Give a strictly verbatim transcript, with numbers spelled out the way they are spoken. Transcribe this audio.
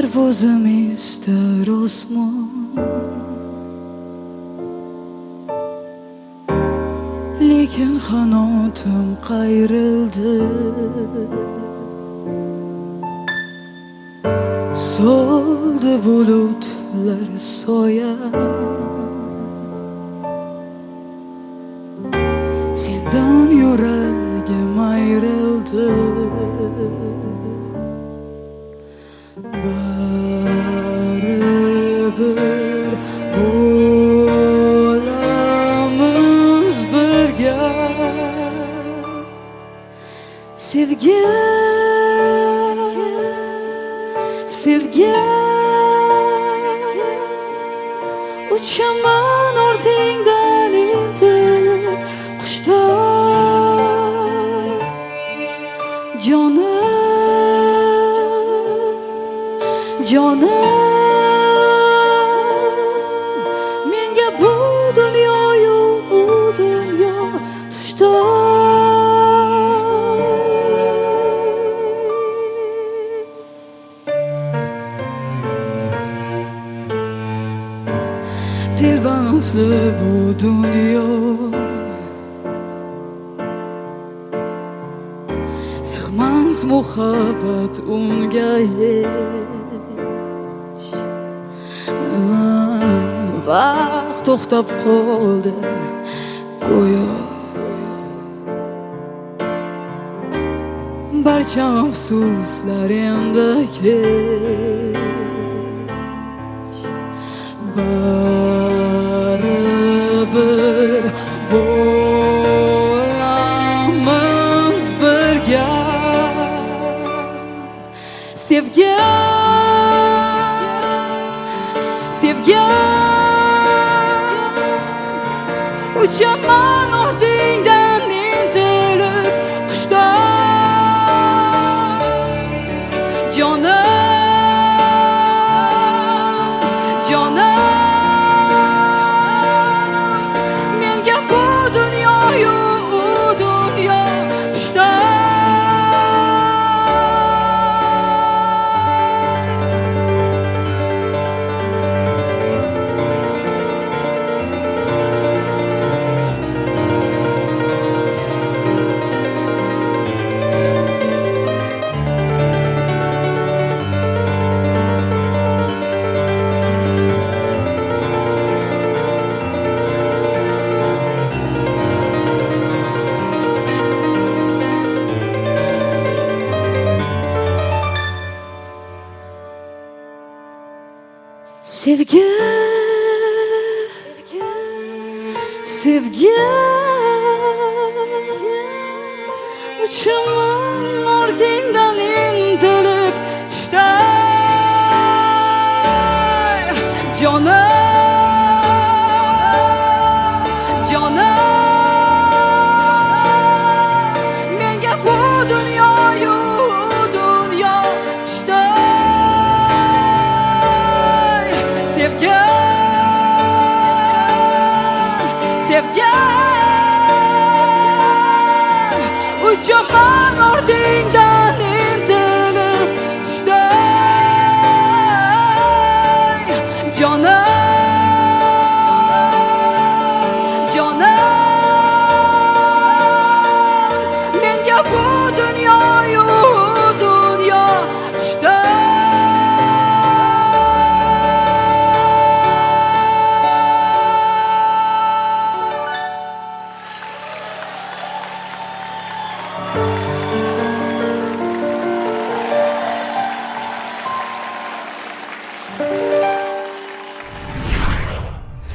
parvozim istar osmon, lekin qanotim qayrildi. Soldi bulutlar soya, sendan yuragim ayrildi. Baribir bo'lamiz birga. Sevgi, sevgi, uchaman ortingdan intilib qushday. Jonim, jonim, menga bu dunyoyu u dunyo tushday. Telbasli bu dunyo, sig'mas muhabbat unga hech. Vaqt to'xtab qoldi go'yo, barcha afsuslar endi kech. Baribir bo'lamiz birga. Sevgi, sevgi, uchaman ortingdan intilib qushday. Jonim, jonim, menga bu dunyoyu u dunyo tushday. Sevgi, sevgi, uchaman ortingdan intilib tushday. Jonim, jonim, menga bu dunyoyu dunyo tushday. Sevgi, sevgi, uchaman ortingdan intilib tushday. Jonim, jonim, menga bu dunyoyu dunyo tushday. you.